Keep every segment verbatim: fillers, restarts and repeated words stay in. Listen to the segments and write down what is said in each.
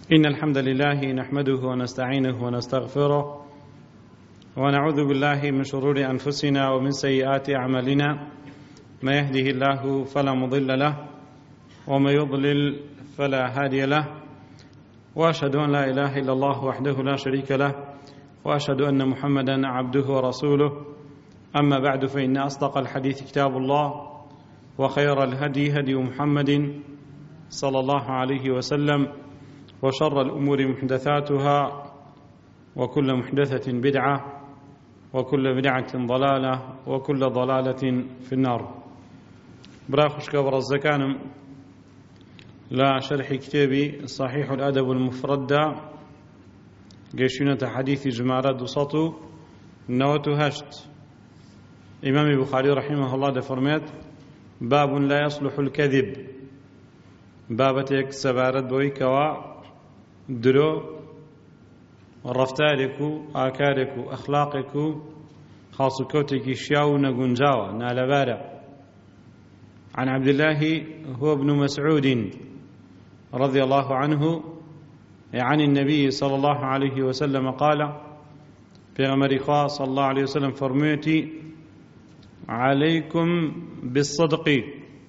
إن الحمد لله نحمده ونستعينه ونستغفره ونعوذ بالله من شرور أنفسنا ومن سيئات أعمالنا. ما يهده الله فلا مضل له وما يضلل فلا هادي له، وأشهد أن لا إله إلا الله وحده لا شريك له، وأشهد أن محمدا عبده ورسوله. أما بعد، فإن أصدق الحديث كتاب الله، وخير الهدي هدي محمد صلى الله عليه وسلم، وشر الأمور محدثاتها، وكل محدثة بدعة، وكل بدعة ضلالة، وكل ضلالة في النار. براخش كبر الزكانم لا شرح كتابي صحيح الأدب المفرد قيشونة حديث جمارة دوسطو نوتو هشت. إمام البخاري رحمه الله دفرمات: باب لا يصلح الكذب، بابتك سبارت بويكوا درو رفتارك آكارك أخلاقك خاص كوتك شياو نقنجاوة نالبارة. عن عبد الله هو ابن مسعود رضي الله عنه عن النبي صلى الله عليه وسلم قال: في غمر صلى الله عليه وسلم فرميتي: عليكم بالصدق.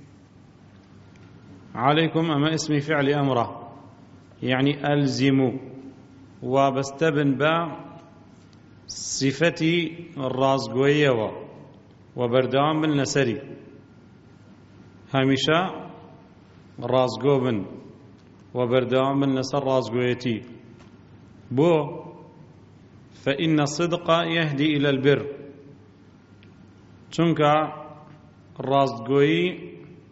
عليكم أما اسم فعل أمره، يعني ألزموا، وبستبن با صفتي الرازقوية وبردام بالنسري، هميشا رازقو بن وبردام بالنسر رازقويتي بو، فإن الصدق يهدي إلى البر. چونك رازقوي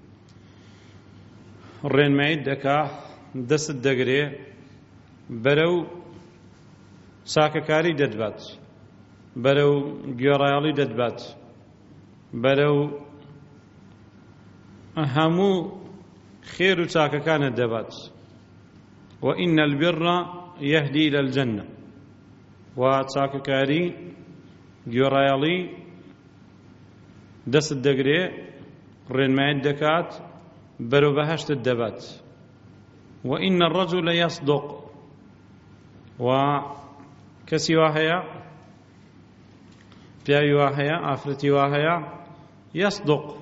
الرين معيد دكا دست دقري برو ساككاري ددبات، برو گيورايالي ددبات، برو همو خير ساككان ددبات. وإن البر يهدي إلى الجنة، وساككاري گيورايالي دست دقري رين معيد دكات برو بهشت الدبات. وإن الرجل يصدق، وكسي واهيا بياي واهيا آفرتي واهيا يصدق،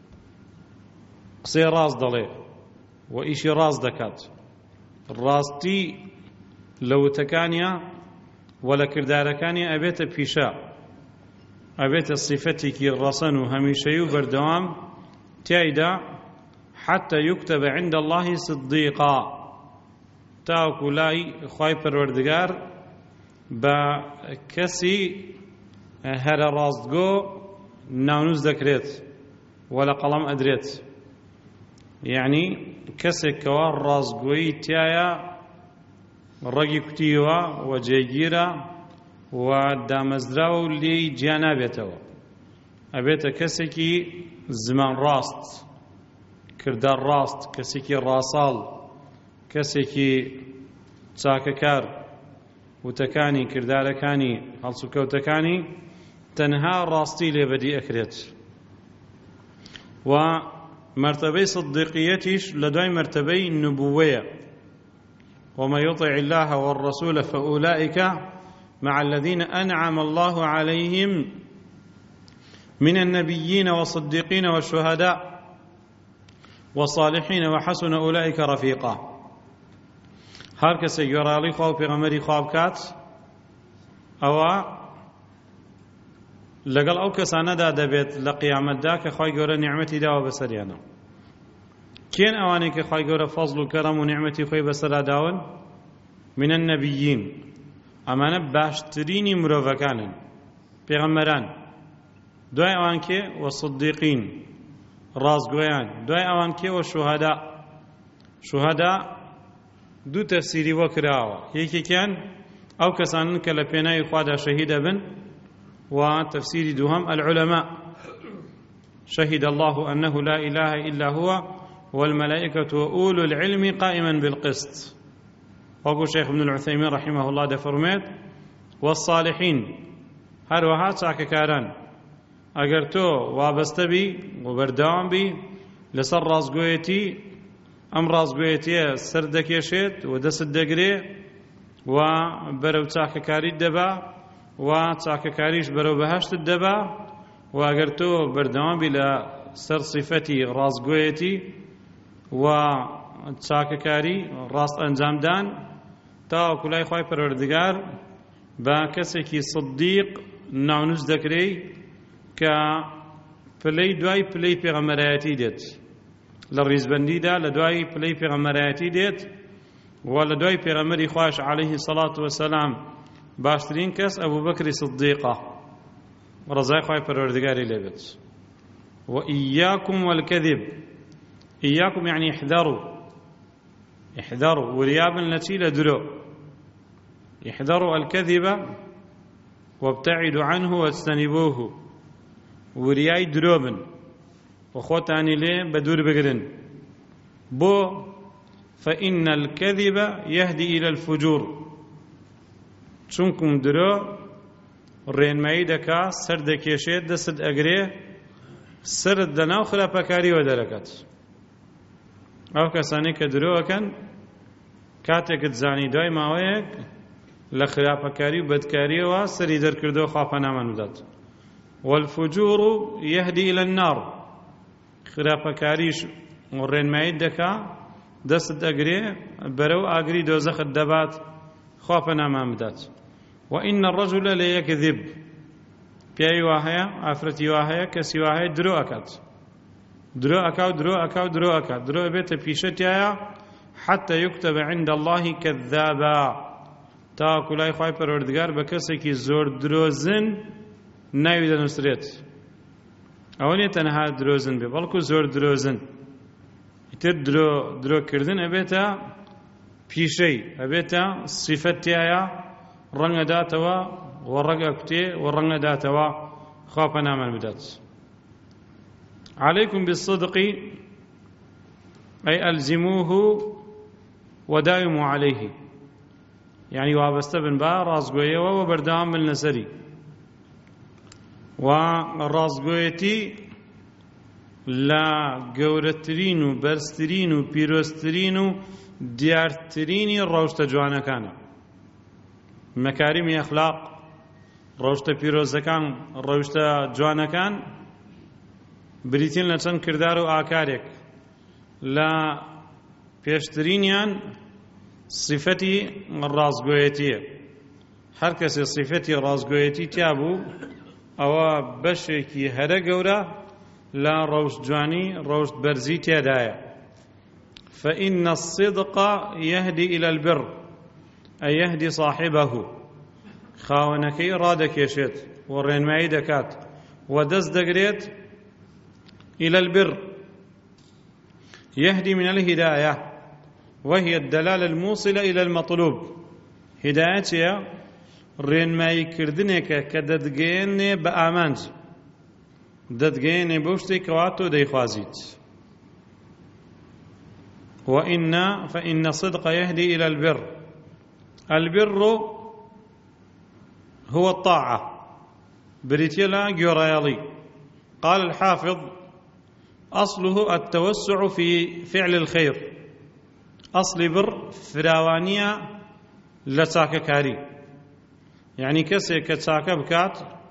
قصي راز دلي وإيشي راز دكات. الراستي لو تكانيا ولا كرداركانيا أبيت بيشا، أبيت صفتك الرسن هميشيو بردوام تايدا حتى يكتب عند الله صديقا، تاكو لاي خواي پروردگار با كسي هر راستگو ناونوز دكريت ولا قلم أدريت، يعني كسي كوار راستگوي تايا رقي كتيوا وجيجيرا ودامزدراو لي جانا بيتوا. أبيت كسي زمان راست، کردار ڕاست، کەسێکی ڕاساڵ، کەسێکی چاکەکار، وتەکانی کردارەکانی هەڵسوکەوتەکانی تەنها ڕاستی لێ بەدی ئەکرێت. و مرتبەی صدیقیەتیش لە دوای مرتبەی نبووەیە: ومن يطع الله والرسول فأولئك مع الذين أنعم الله عليهم من النبيين والصديقين والشهداء والصالحين وحسن أولئك رفيقا. هر کسی گورالی خواه و پیغمبری خواب کات او لقل او کسانه دا دبیت لقیامت دا که خواه گوره نعمتی دا و بسریانا. کین اوانی که خواه گوره فضل و کرم و نعمتی خواه بسر داون؟ من النبیین، امانه باشترینی مروفکانن پیغمبران. دوای اوان که و صدیقین رازگویان، دوای اوان که و شهدا. شهدا دو تفسیری وکراوه، یکی کن او کسانن که لپینای خوادا شهید بن، و تفسیری دوهم العلماء. شهد الله أنه لا إله إلا هو والملائكة وأولو العلم قائما بالقسط. وقال شيخ ابن العثيمين رحمه الله دفرمات: والصالحين هروها ساككاران اگر تو وابسته بی و بردوام بی لسر رازگویتی ئەم ڕازگۆیەتیە سەر دەکێشێت و دەست دەگرێ و بەرەو چاکەکاریت دەبا و چاکەکاریش بەرەو بەهەشتت دەبا و ئەگەر تۆ بەردەوامی لە سەر صیفەتی ڕازگۆیەتی و چاکەکاری ڕاست ئەنجامدان تاوەکو لای خوای پەروەردگار بە کەسێکی سدیق ناونوس دەکرێی کە پلەی دوای پلەی پێغەمبەرایەتی دێت لە ڕیزبەندیدا لە دوای پلەی پێغەمبەرایەتی دێت و لە دوای پێغەمبەری خوایش عەلەیهی سەڵات وەسەلام باشترین کەس ئەبوو بەکری سدیقە ڕەزای خوای پەروەردگاری لێ بێت وإياكم والكذب إياكم يعني احذروا احذروا وريابا التي لدرو احذروا الكذب وابتعدوا عنه واجتنبوه ورياي دروبن وخوتاني ليه بدور بقرن بو فإن الكذب يهدي إلى الفجور چونكم درو رين مايدكا سردك يشيد دست أقريه سرد دناو خراپەکاری وە دەرەکەت ئەو کەسانی کە درۆەکەن کاتێکت زانی دوای ماوەیەک لە خراپەکاری و بەدکاریەوە سەری دەرکردەوە خوا پەنامان بدات والفجور يهدي إلى النار خراپەکاریش ڕێنماییت دەکا دەست ئەگرێ بەرەو ئاگری دۆزەخت دەبات خوا پەنامان بدات وإن الرجل ليكذب پیاوی وا هەیە ئافرەتی وا هەیە کەسی وا هەیە درۆ ئەکات درۆ ئەکا و درۆ ئەکا و درۆ ئەکات درۆ ئەبێتە پیشەتیایە حتى يكتب عند الله كذابا تاوەکو لای خوای پەروەردگار بە کەسێکی زۆر درۆزن ناوی دەنووسرێت ئەوە نیە تەنها درۆزن بێ بەڵکو زۆر درۆزن ئیتر درۆ درۆکردن ئەبێتە پیشەی ئەبێتە سیفەتیایە ڕەنگە داتەوە وەڕەگە کوتێ وەڕەنگە داتەوە خوا پەنامان بدات عليكم بالصدق أي ألزموه وداوموا عليه يعني وابسته بن با رازقوية وبردام من لسري ورازقويتي لا قورترين برسترين بيروسترين ديارترين روشت جوانا كان مكارم أخلاق ڕۆشتە پیرۆزەکان ڕۆشتە جوانەکان بریتین لە چەند کردار و ئاکارێک لە پێشترینیان صفەتی ڕازگۆیەتیە هەر کەسێ صفەتی ڕازگۆیەتی تیا بوو ئەوە بەشێکی هەرە گەورە لە ڕەوشت جوانی ڕەوشت بەرزی تێدایە فإن الصدق يهدي إلى البر أي يهدي صاحبه خاونەکەی ڕادەکێشێت و ڕێنمایی دەکات و دەست دەگرێت إلى البر يهدي من الهداية وهي الدلالة الموصلة إلى المطلوب هداية ڕێنمایی کردنێکە کە دەتگەێنێ بە ئامانج دەتگەێنێ بەو شتێکەوە تۆ دەیخوازیت وإن فإن الصدق يهدي إلى البر البر هو الطاعة بريتيلا جوريالي قال الحافظ أصله التوسع في فعل الخير أصل بر فراوانية لتاككاري يعني كسي كتاك بكات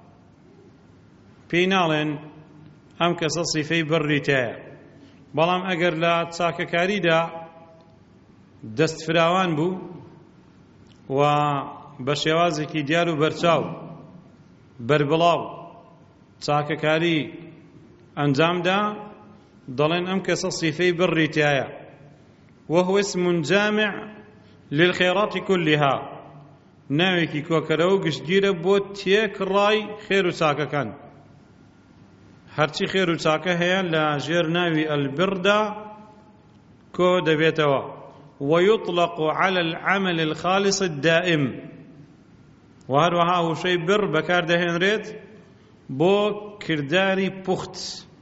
بينالين أم كسصي في بريتايا بلام أجر لا تاككاري دا دست فراوان بو و بە شێوازێکی دیار و بەرچاو بەربڵاو چاکەکاری ئەنجامدا دەڵێن ئەم کەسە سیفەی بڕی تایە وهو اسم جامع للخيرات كلها ناوێکی کۆکەرە و گشتگیرە بۆ تێکڕای خێر و چاکەکان هەرچی خێر و چاکە هەیە لە ژێر ناوی ئەلبردا کۆ دەبێتەوە ويطلق على العمل الخالص الدائم وهروها وشي بر بكار دهنريت بو كرداري بوخت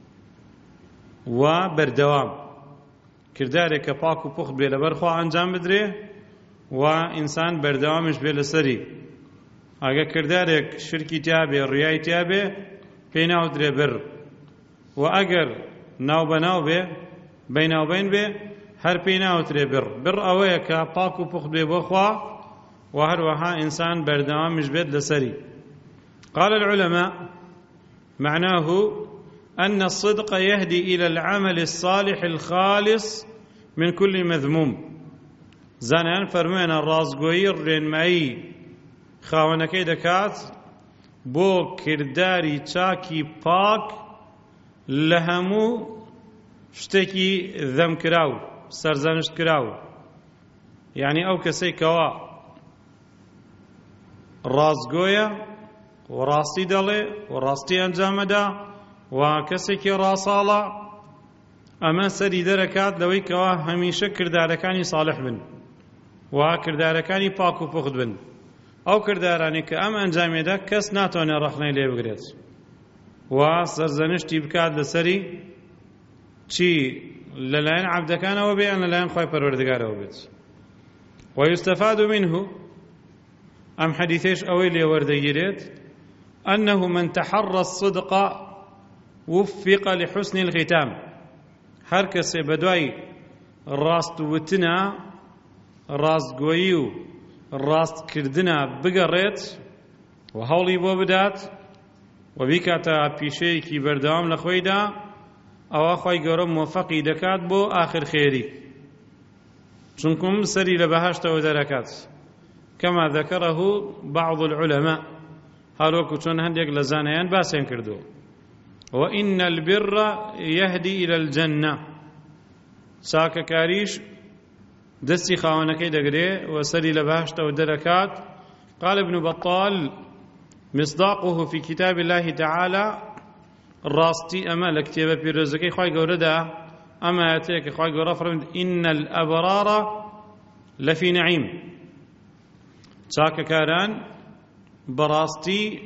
وبردوام كرداري كباكو بوخت بيلا برخوا انجام بدري وانسان بردوامش بيلا سري اگه كرداري شركي تيابي رياي تيابي بيناو دري بر واگر ناو بناو بي بيناو بين بي هەر پێی ناوترێ بڕ بڕ ئەوەیە کە پاک و پوخت بێ بۆ خوا و هەروەها ئینسان بەردەوامیش بێت لەسەری. قال العلماء معناه أن الصدق يهدي إلى العمل الصالح الخالص من كل مذموم. زانان فرموين الرازقوي الرنمائي خاونكي دكات بو كرداري چاكي باك لهمو شتكي ذم كراو سرزنشت كراو. يعني أو كسي كوا رازقويا وراستي دلي وراستي أنجام دا وكسيكي راسالا أما سري دركات لوي كوا هميشه كرداركاني صالح بن وكرداركاني باكو پخت بن أو كرداراني كأم أنجامي دا كس ناتوني رخني ليه بگريت وسرزنشتي بكات لسري چي للاين عبدكان وبيان للاين خواي پروردگار وبيت. ويستفاد منه أم حديثيش أويلي وردگيريت أنه من تحرى الصدق وفق لحسن الختام. هر کسی بدوای راست وتنا راست گویی و راست کردنا بگەڕێت و هەوڵی بۆ بدات و بیکاتە پیشەیەکی بەردەوام لە خۆیدا ئەوە خۆی گەورە موفەقی دەکات بۆ ئاخر خێری چونکم سەری لە بەهەشتەوە دەرەکات كما ذكره بعض العلماء هەروەکو چۆن هەندێک لە زانایان باسییان کردووە. وإن البر يهدي إلى الجنة. ساكا كاريش دستي خاونكي دقري وسري لباشت ودركات. قال ابن بطال مصداقه في كتاب الله تعالى الراستي أما لكتابة في رزقي خواهي قوردا أما يأتيك خواهي قورا فرمد إن الأبرار لفي نعيم. ساكا كاران براستي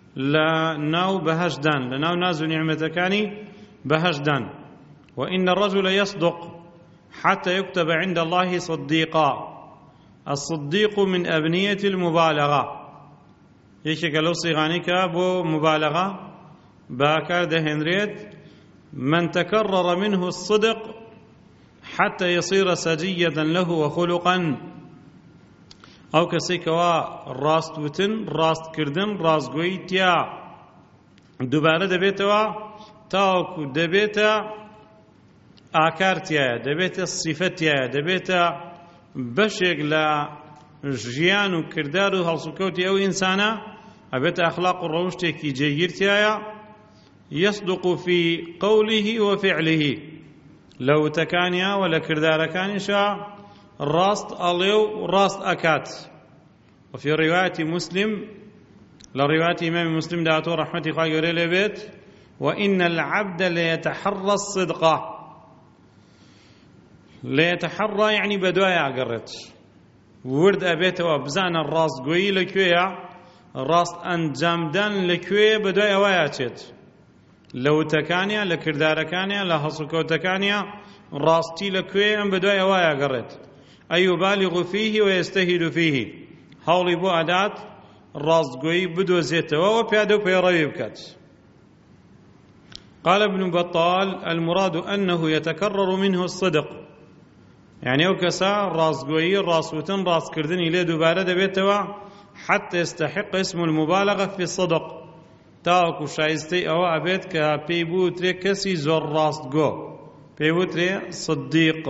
لناو بهجدان لناو نازو نعمتكاني بهجدان. وإن الرجل يصدق حتى يكتب عند الله صديقا. الصديق من أبنية المبالغة يشك لو صيغانيك بو مبالغة باكار دهنريت من تكرر منه الصدق حتى يصير سجية له وخلقا أو كسيكوا راست وتن راست كردن راست قوي تيا دوباره دبيتوا تاوكو دبيتا آكار تيا دبيتا الصفة تيا دبيتا بشيك لا جيان وكردار وهالسكوتي أو إنسانا أبيتا أخلاق الروشتي كي جير تيا يصدق في قوله وفعله لو تكانيا ولا كردار كانشا راست أليو راست أكات. وفي رواية مسلم لرواية إمام مسلم دعوته رحمة خاير لبيت وإن العبد ليتحرى الصدق. ليتحرى يعني بدوايا قرت ورد أبيت وابزان الراس قوي لكويا راست أنجامدان لكويا بدوايا وياتيت لو تكانيا لكرداركانيا لهصكوتكانيا راستي لكويا بدوايا ويا قرت أي يبالغ فيه ويستهد فيه هاولي بو أدات رازقوي بدو زيته وبيادو بيروي بكات. قال ابن بطال المراد أنه يتكرر منه الصدق يعني وكسا رازقوي راسوتن راس كردن إليه دوباره دبيتوا حتى يستحق اسم المبالغة في الصدق تاكو شايستي أو أبيت كبيبو تري كسي زور راستقو بيبو تري صديق.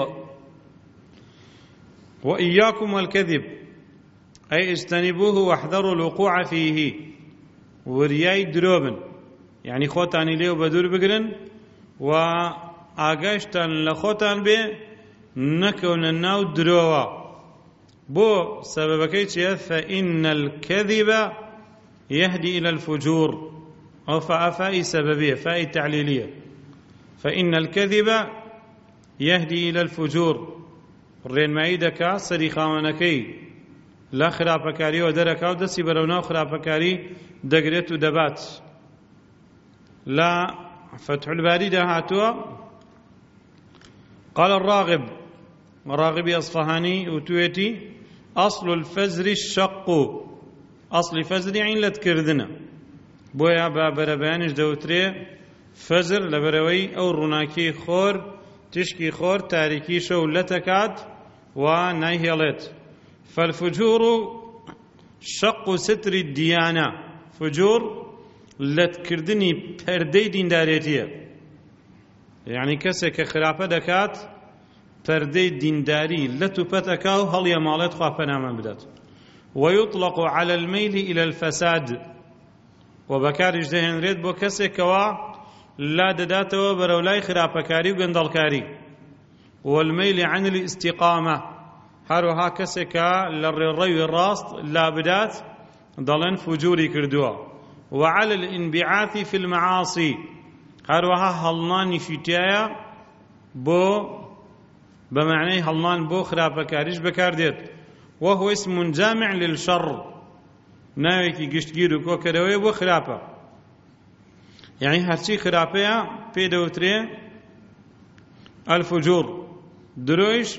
وإياكم والكذب أي اجتنبوه واحذروا الوقوع فيه. ورياي دروبن يعني خوتاني ليو بدور بقرن وآقاشتان لخوتان بي نكون الناو دروا بو سببكي فإن الكذب يهدي إلى الفجور أو فأفاء سببية فاء تعليلية فإن الكذب يهدي إلى الفجور ڕێنمایی دەکا سەری خاوەنەکەی لا خراپەکاریەوە دەرەکا و دەستی بەرەوناو خراپەکاری دەگرێت و دەبات. لا فتح الباري دهاتوا قال الراغب راغبي أصفهاني وتويتي أصل الفزر الشق. أصل فزر يعني لتكردنا بويا بابر بيانش دوتري فزر لبروي أو رناكي خور تشکی خۆر تاریکی شەو لەتەکات و نایهێڵێت. فالفجور شق ستر الديانة، فجور لەتکردنی پەردەی دیندارێتیە، یعنی کەسێک کە خراپە دەکات پەردەی دینداری لە توپەتەکا و هەڵیە ماڵێت خوا پەنامان بدات. ويطلق على الميل إلى الفساد، وبكارش دهێنرێت بۆ کەسێکەوە لا دەداتەوە بەرەو لای خراپەکاری و گەندەڵکاری. والميل عن الاستقامة، هەروەها کەسێکە لە ڕێڕەوی ڕاست لا بدات دەڵێن فجووری کردووە. وعلى الانبعاث في المعاصي، هەروەها هەڵنانیشی تایە بۆ بمعنەی هەڵنان بۆ خراپەکاریش بەکاردێت. وهو اسم جامع للشر، ناوێکی گشتگیر و کۆکەرەوەی بۆ خراپە، یعنی هەرچی خراپەیە پێ دەوترێ الفجور. درۆیش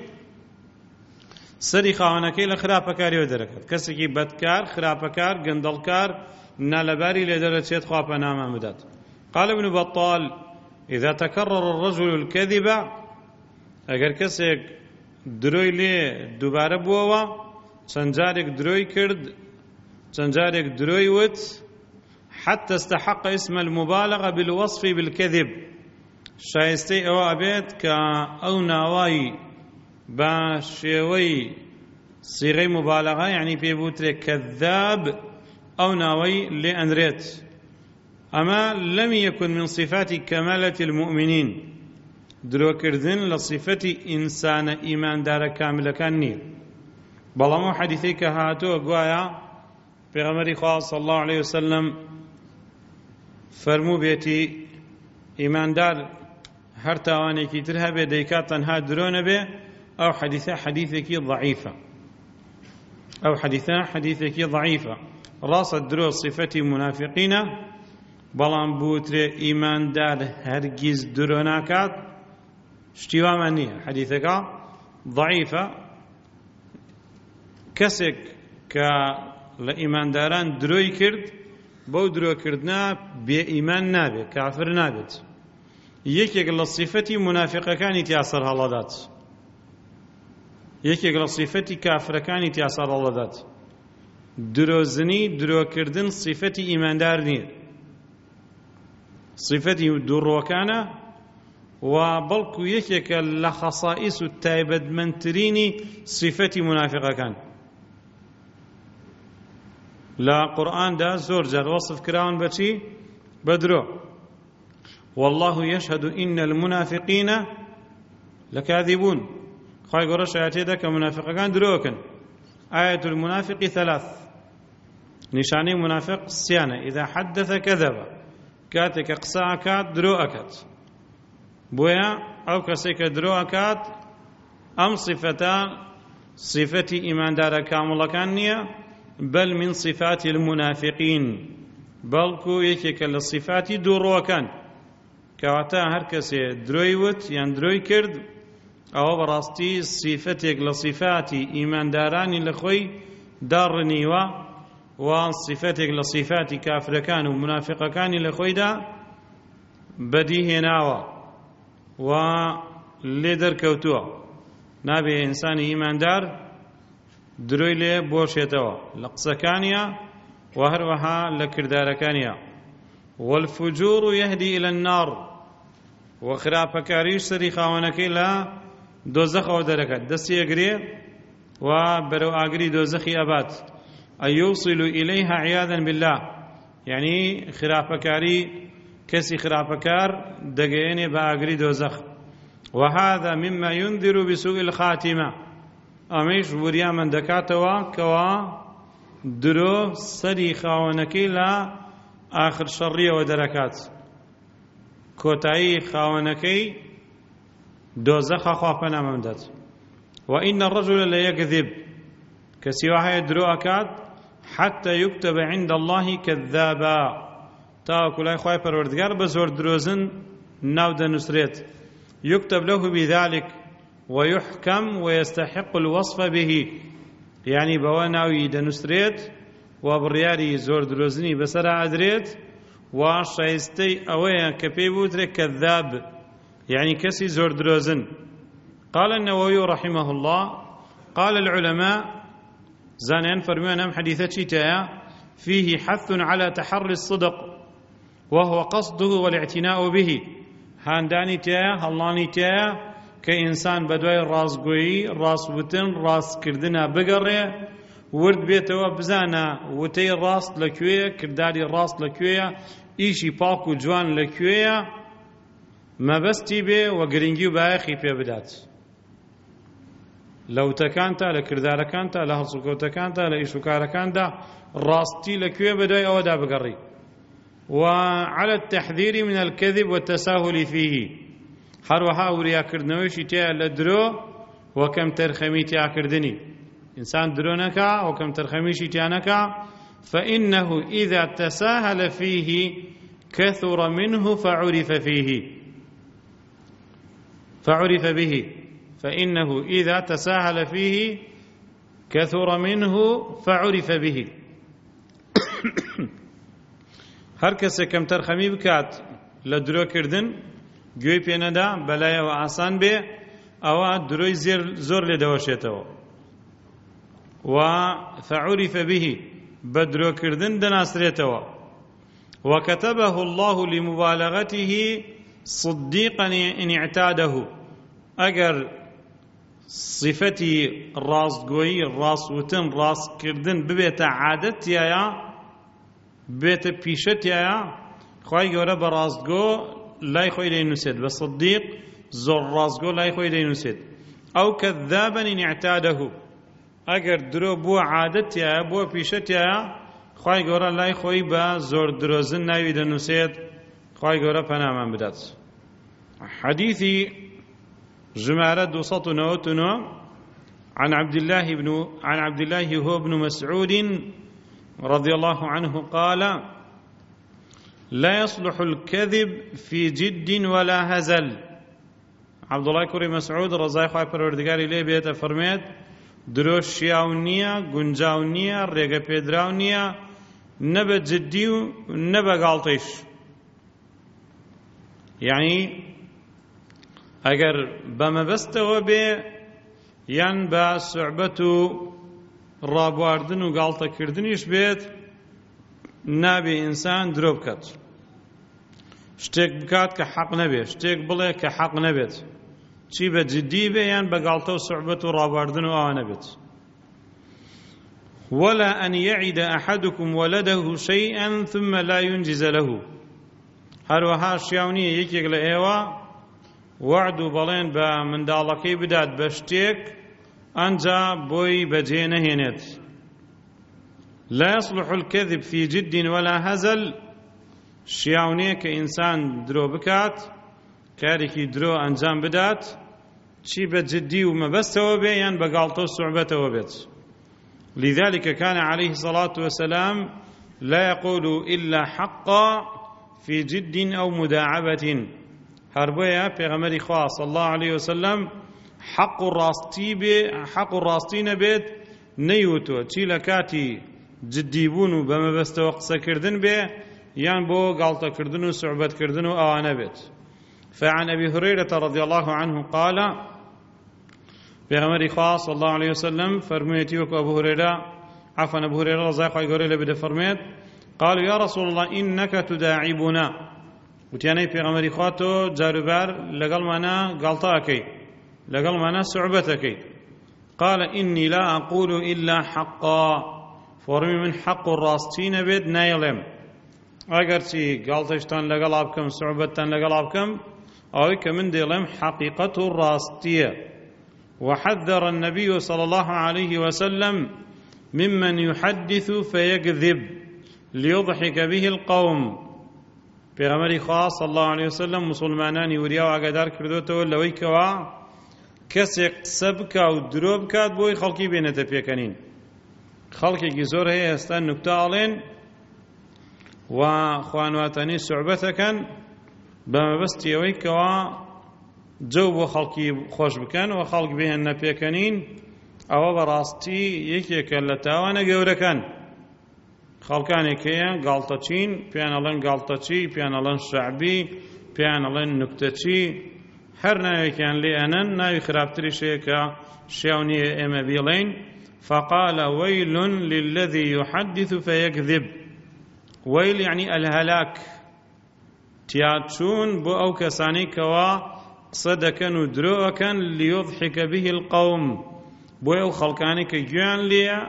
سەری خاوەنەکەی لە خراپەکاریەوە دەرەکات، کەسێکی بەدکار، خراپەکار، گەندەڵکار نالەباری لێ دەرەچێت خوا پەنامان بدات. قال ابن بطال إذا تكرر الرجل الكذب، ئەگەر کەسێک درۆی لێ دووبارە بووەوە، چەند جارێک درۆی کرد، چەند جارێک درۆی وت، حتى استحق اسم المبالغة بالوصف بالكذب، شایستەی ئەوە ئەبێت کە ئەو ناوایی بە شێوەی سیغەی مبالغە، یعنی پێ بوترێ کەذاب، ئەو ناوەی لێ ئەنرێت. ئەمە لەم یەکن من صفاتی کەمالەتی المؤمنین، درۆکردن لە صفەتی ئینسانە ئیماندارە کاملەکان نییە. بەڵام ئەو حەدیثەی کە هاتووە گوایە پێغەمبەری خوا صلی الله علیه وسلم فەرموو بێتی ئیماندار هەر تاوانێکی تر هەبێ دەیکات تەنها درۆ نەبێ، ئەو حەدیثە حەدیثێکی ضەعیفە، ئەو حەدیثە حەدیثێکی ضەعیفە. ڕاستە درۆ صفەتی منافقینە، بەڵام بوترێ ئیماندار هەرگیز درۆ ناکات، شتی وامان نییە، حەدیثەکە ضەعیفە. کەسێک کە لە ئیمانداران درۆی کرد، بەو درۆکردنا بێ ئیمان نابێت، کافر نابێت. یەکێک لە صفەتی منافقەکانی تیا سەر هەڵەدات، یەکێک لە صفەتی کافرەکانی تیا سەر هەڵەدات. درۆزنی، درۆکردن صفەتی ئیماندار نییە، صفەتی دووڕۆکانە، و بەڵکو یەکێکە لە خەسائیس و تایبەتمەندترینی صفەتی منافقەکان. لە قورئاندا زۆر جار وەصف کراون بەچی؟ بە درۆ. والله يشهد إن المنافقين لكاذبون، خوای گەورە شایەتێدا کە منافقەکان درۆکن. آية المنافق ثلاث، نیشانەی منافق سیانە: إذا حدث كذب، کاتێک قسە ئەکات درۆ ئەکات. بۆیە ئەو کەسێک کە درۆ ئەکات، ئەم صفەتە صفەتی ئیماندارە کامڵەکان نییە، بل من صفات المنافقين، بەڵکو یەکێکە لە صفاتی دووڕۆکان. کەواتە هەر کەسێ درۆی وت یان درۆی کرد، ئەوە بەڕاستی صفەتێک لە صفاتی ئیماندارانی لە خۆی داڕنیوە، و صفەتێک لە صفاتی کافرەکان و منافقەکانی لە خۆیدا بەدیهێناوە و لێ دەرکەوتووە. نابێ ئینسانی ئیماندار درۆی لێ بۆشێتەوە لە قسەکانیە و هەروەها لە کردارەکانیە. والفجور يهدي إلى النار، وخراپەکاریش سەری خاوەنەکەی لە دۆزەخەوە دەرەکات، دەستی ئەگرێ و بەرەو ئاگری دۆزەخی ئەبات. أن يوصل إليها عياذا بالله، يعني خراپەکاری کەسی خراپەکار دەگەیەنێ بە ئاگری دۆزەخ. وهذا مما ينذر بسوء الخاتمة، ئەمەش وریامان دەکاتەوە کەوا درۆ سەری خاوەنەکەی لە آخر شەڕیەوە دەرەکات، کۆتایی خاوەنەکەی دۆزەخە خوا پەنامان بدات. وإن الرجل ليكذب، کەسی وا هەیە درۆ ئەکات، حتى يكتب عند الله كذابا، تاوەکو لای خوای پەروەردگار بە زۆر درۆزن ناو دەنووسرێت. يكتب له بذلك ويحكم ويستحق الوصف به، يعني بەوە ناوی دەنووسرێت و بڕیاری زۆر درۆزنی بەسەرا ئەدرێت، و شایستەی ئەوەیە کە پێی بوترێت کەذاب، يعني كسي زور درۆزن. قال النووي رحمه الله قال العلماء زانيان فرميان أم حديثة شتايا فيه حث على تحري الصدق وهو قصده والاعتناء به. هانداني تايا هلاني تايا كإنسان بدوي راس قوي راس وتن راس كردنا بقرية ورد بيتوا بزانا وتي راس لكوية كرداري راس لكوية إيشي باكو جوان لكوية ما بس تيبي وقرنجي وبايخي في بدات لو تكانتا لكردار كانتا لهالسكو تكانتا لإيشوكار كانتا راستي لكوية بدوي أو دا بقري. وعلى التحذير من الكذب والتساهل فيه هروها وريا كردنوشي تيا لدرو وكم ترخمي تيا كردني إنسان درونكا وكم ترخميشي تيانكا فإنه إذا تساهل فيه كثر منه فعرف فيه فعرف به فإنه إذا تساهل فيه كثر منه فعرف به. هر کەسێ کەم تەرخەمی بکات لە درۆکردن گوێی پێ نەدا بەلایەوە ئاسان بێ ئەوە درۆی زۆر لێ دەوەشێتەوە. و فعرف به بە درۆکردن دەناسرێتەوە. وكتبه الله لمبالغته صديقا إن اعتاده. ئەگەر صفەتی ڕاستگۆیی ڕاستوتن ڕاستکردن ببێتە عادەتیایە بێتە پیشەتیایە خوای گەورە بە ڕاستگۆ لای خۆی دەینووسێت بە صدیق زۆر ڕاستگۆ لای خۆی دەینووسێت. ئەو کەذابا إن اعتاده ئەگەر درۆ بووە عادەتیایە بووە پیشەتیایە خوای گەورە لای خۆی بە زۆر درۆزن ناوی دەنووسێت. خوای گەورە پەنامان بدات. حديثي جمارة دوسط نوتنا عن عبد الله بن عن عبد الله هو بن مسعود رضي الله عنه قال لا يصلح الكذب في جد ولا هزل. عبد الله كوري مسعود رضي الله عنه پروردگاری لێ بێتە فەرمێت درۆ شیاو نییە گونجاو نییە ڕێگە پێدراو نییە نەبە جددی و نەبە گاڵتەیش. یعنی ئەگەر بەمەبەستەوە بێ یان بە سوعبەت و ڕابواردن و گاڵتەکردنیش بێت نابێ ئینسان درۆ بکات. شتێک بکات کە حەق نەبێت شتێک بڵێ کە حەق نەبێت چی بە جددی بێ یان بە گاڵتە و سوعبەت و ڕابواردن و ئەوە نەبێت. ولا أن يعد أحدكم ولده شيئا ثم لا ينجز له. هەروەها شیاو نییە یەکێک لە ئێوە وعد و بەڵێن بە منداڵەکەی بدات بە شتێک ئەنجا بۆی بەجێ نەهێنێت. لا يصلح الكذب في جد ولا هزل. شیاو نییە کە ئینسان درۆ بکات کارێکی درۆ ئەنجام بدات چی بە جددی و مەبەستەوە بێ یان بە گاڵتە و سوعبەتەوە بێت. لذلك كان عليه الصلاة والسلام لا يقول إلا حقا في جد أو مداعبة. هربويا پیغمبری خوا صلی الله علیه وسلم حق الراستي بي حق الراستين بيت نيوتو چی لکاتی جدی بوون و بمبستەوە قسەکردن بێ یان بۆ گاڵتەکردن و سوعبەتکردن و ئەوانە بێت. فعن أبي هريرة رضي الله عنه قال پیغمبری خوا صلی الله علیه وسلم فرميتي وكو أبو هريرة عفوا أبو هريرة رضي الله عنه لبدا فرميت قالوا يا رسول الله إنك تداعبنا. وتیانەی پێغەمبەری خوا تۆ جاروبار لەگەڵمانە گاڵتە ئەکەی لەگەڵمانە سوعبەت ئەکەی. قال إني لا أقول إلا حقا. فەرمی من حەق و ڕاستی نەبێت نایڵێم ئەگەرچی گاڵتەشتان لەگەڵا بکەم سوعبەتتان لەگەڵا بکەم ئەوەی کە من دەڵێم حەقیقەت و ڕاستیە. وحذر النبي صلى الله عليه وسلم ممن يحدث فيكذب ليضحك به القوم. پیغمبری خوا صلی الله علیه وسلم مسلمانانی وریا و ئاگادار کردوتەوە لەوەی کەوا کەسێک قسە بکا و درۆ بکات بۆی خەڵکی بێنێتە پێکەنین. خەڵکێکی زۆر هەیە ئێستا نوکتە ئاڵێن و خوانواتەنی سوعبەتەکەن بە مەبەستی ئەوەی کەوا جەو بۆ خەڵکی خۆش بکەن و خەڵک بێنە پێکەنین. ئەوە بەڕاستی یەکێکە لە تاوانە گەورەکان. خەڵکانێک هەیە گاڵتەچین پێیان ئەڵێن گاڵتەچی پێیان ئەڵێن شەعبی پێیان ئەڵێن نوکتەچی هەر ناوێکیان لێ ئەنەن ناوی خراپتریشەیە کە شیاو نییە ئێمە بیڵێین فقال ويل للذي يحدث فيكذب ويل يعني الهلاك تياتشون بو أو كساني كوا صدكن ودروكن ليضحك به القوم بو أو خلقاني كجوان ليا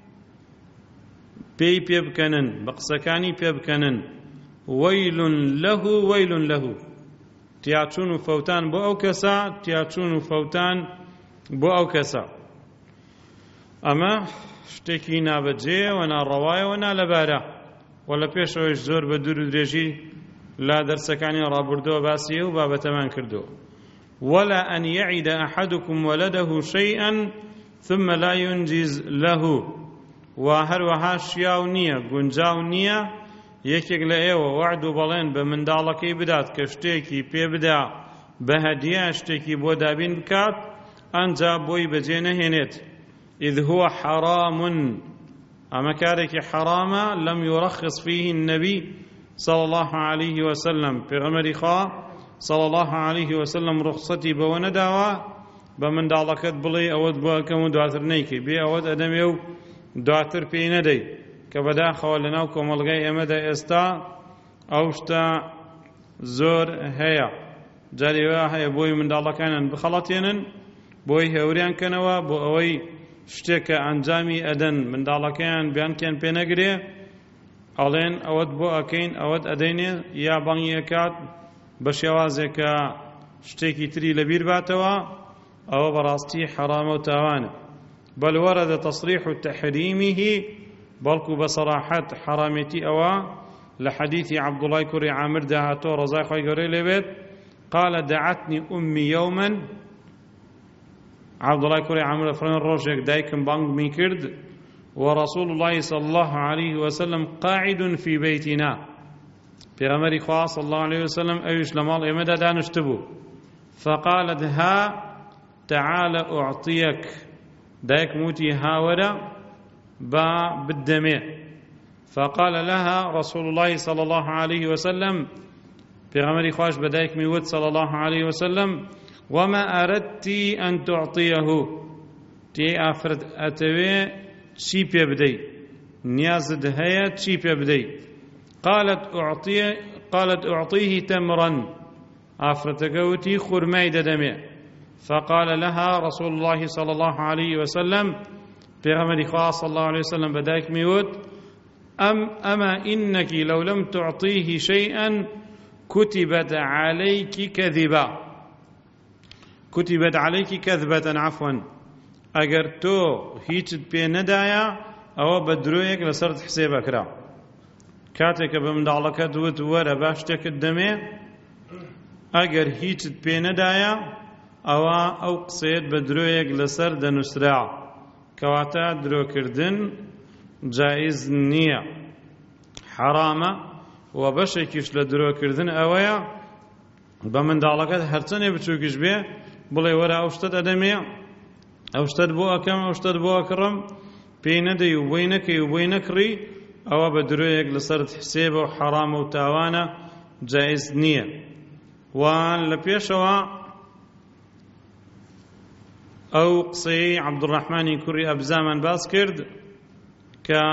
بي بيبكنن بقسكاني بيبكنن ويل له ويل له تياتشون فوتان بو أو كسا تياتشون فوتان بو أو كسا ئەمە شتێکی نابەجێ و ناڕەوایە و نالەبارە و لە پێشەوەش زۆر بە دوور و درێژی لا دەرسەکانی ڕابردووە باسیە و بابەتەمان کردووە ولا أن يعد أحدكم ولده شيئا ثم لا ينجز له و هەروەها شیاو نییە گونجاو نییە یەکێک لە ئێوە وعد و بەڵێن بە منداڵەکەی بدات کە شتێکی پێ بدا بە هەدیە شتێکی بۆ دابین بکات ئەنجا بۆی بەجێ نەهێنێت إذ هو حرام أما كارك حراما لم يرخص فيه النبي صلى الله عليه وسلم في غمر خا صلى الله عليه وسلم رخصتي بونداوا بمن دالكت بلي أود بكم دواتر نيكي بي أود أدميو دواتر في ندي كبدا خوالنا وكملغي أمدا استا أوشتا زور هيا جاري واحد بوي من دالكان بخلطين بوي هوريان كنوا بو أوي شتێکە ئەنجامی ئەدەن منداڵەکەیان بیانکەن پێ نەگرێ ئەڵێن ئەوەت بۆ ئەکەین ئەوەت ئەدەینێ یا بەڵگی ئەکات بە شێوازێکە شتێکی تری لەبیر باتەوە ئەوە بەڕاستی حەرامە و تاوانە بەل وەرەدە تەصریح تەحریمیه بەڵکو بە سەراحەت حەرامەتی ئەوە لە حەدیثی عەبدوڵای کوڕی عامر داهاتۆ ڕەزای خۆی گەورەی لێبێت قال دعتني أمي يوما عبد الله كوري عمرو فرن روجك دايكم بانك ميكرد ورسول الله صلى الله عليه وسلم قاعد في بيتنا في غمر خاص صلى الله عليه وسلم أيش لمال إمدا دانشتبو فقالت ها تعال أعطيك دايك موتي هاورا با بالدمع فقال لها رسول الله صلى الله عليه وسلم في غمر خاش بدايك ميود صلى الله عليه وسلم وما أردت أن تعطيه تي أفرد أتوي شي بيبدي نيازد هيا شي بيبدي قالت أعطي قالت أعطيه تمرا أفرد قوتي خرمي دمي فقال لها رسول الله صلى الله عليه وسلم في غمر خاص صلى الله عليه وسلم بدايك ميود أم أما إنك لو لم تعطيه شيئا كتبت عليك كذبا كتبت عليك كذبة عفوا أجر تو هيج بي ندايا أو بدرويك لسرد حسابك را كاتك بمدعلك دوت ورا باشتك الدمي أجر هيج بي ندايا أو أو قصيد بدرويك لسرد نسرع كواتا درو كردن جائز نية حرامة وبشكش لدرو كردن أويا بمدعلك هرتني بتشوكش بيه بڵێ وەرە ئەو شتت ئەدەمێ ئەو شتت بۆ ئەکەم ئەو شتت بۆ ئەکڕم پێی نەدەی و بۆی نەکەی و بۆی نەکڕی ئەوە بە درۆیەک لەسەرت حسێبە و حەرامە و تاوانە جایز نییە و لە پێشەوە ئەو قسەی عەبدوڕەحمانی کوڕی ئەبزامان باس کرد کە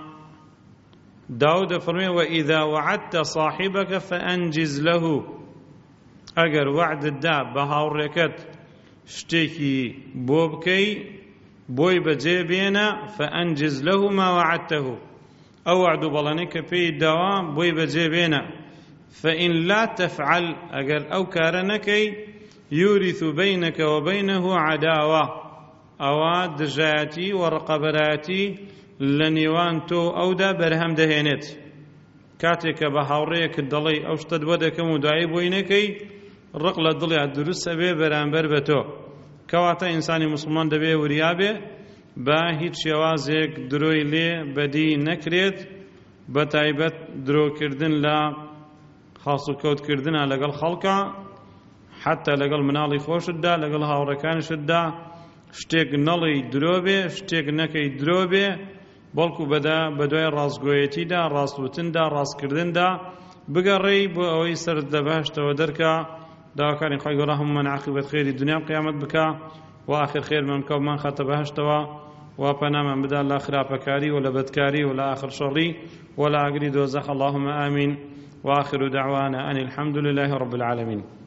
داود فەرمێ وئیذا وعدت صاحبك فأنجز له ئەگەر وعدت دا بە هاوڕێکەت شتێکی بۆ بکەی بۆی بەجێ بێنە فأنجز له ما وعدته ئەو وعد و بەڵێنەی کە پێی داوە بۆی بەجێ بێنە فإن لا تفعل ئەگەر ئەو کارە نەکەی يورث بينك وبينه عداوة ئەوە دژایەتی و ڕقەبەرایەتی لە نێوان تۆ ئەودا بەرهەم دەهێنێت کاتێککە بە هاوڕێیەکت دەڵێی ئەو شتت بۆ دەکەم و دوایی بۆی نەکەی ڕق لە دڵیا دروستە بێ بەرامبەر بە تۆ کەواتە ئینسانی موسڵمان دەبێ وریا بێ بە هیچ شێوازێک درۆی لێ بەدی نەکرێت بە تایبەت درۆکردن لە خاڵ و کەوتکردنە لەگەڵ خەڵکە حتا لەگەڵ مناڵی خۆشتدا لەگەڵ هاوڕەکانشتدا شتێک نەڵی درۆ بێ شتێک نەکەی درۆ بێ بەڵکو بەدا بەدوای ڕاستگۆیەتیدا ڕاستوتندا ڕاستکردندا بگەڕێی بۆ ئەوەی سەرت لە بەهەشتەوە دەرکە داواکانی خۆی گەورە هەموومان عاقبەت خێری دنیا و قیامەت بکە و آخر خێرمان بکە و مان خاتە بەهەشتەوە و پەنامان بدا لە خراپەکاری و لە بەدکاری و لە آخر شەڕی و لە ئاگری دۆزەخ. اللهم آمین. وآخر دعوانا أن الحمد لله رب العالمين.